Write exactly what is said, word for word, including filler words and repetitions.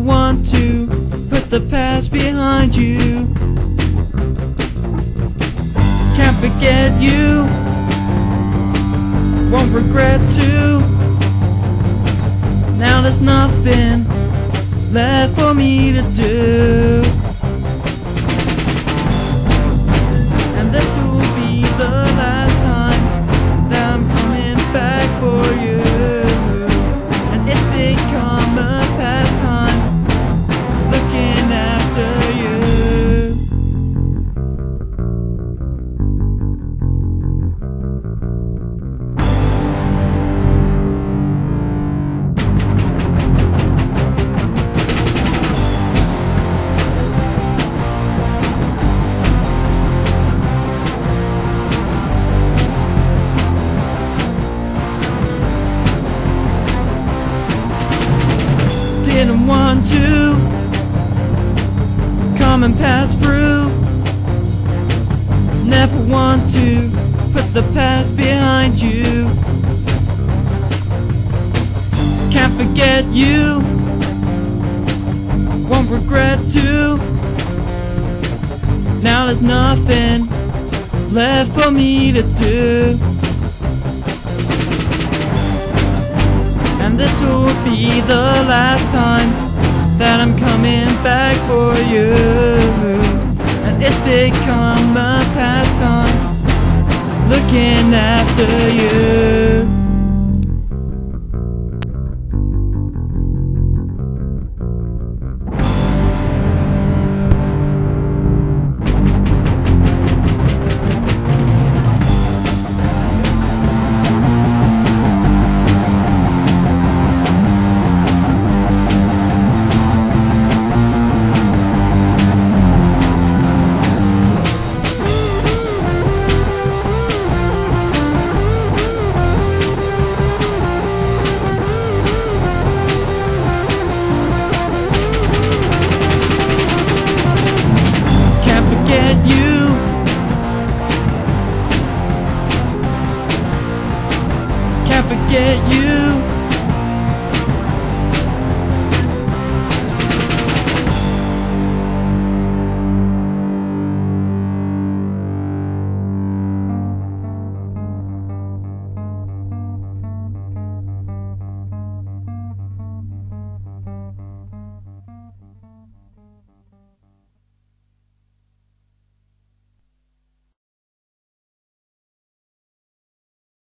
want to put the past behind you. Can't forget you, won't regret to. Now there's nothing left for me to do. And this will be the last time that I'm coming back for you. And it's become a pastime looking after you. Didn't want to come and pass through. Never want to put the past behind you. Can't forget you, won't regret to. Now there's nothing left for me to do. And this will be the last time that I'm coming back for you. And it's become a pastime looking after you. You can't forget you.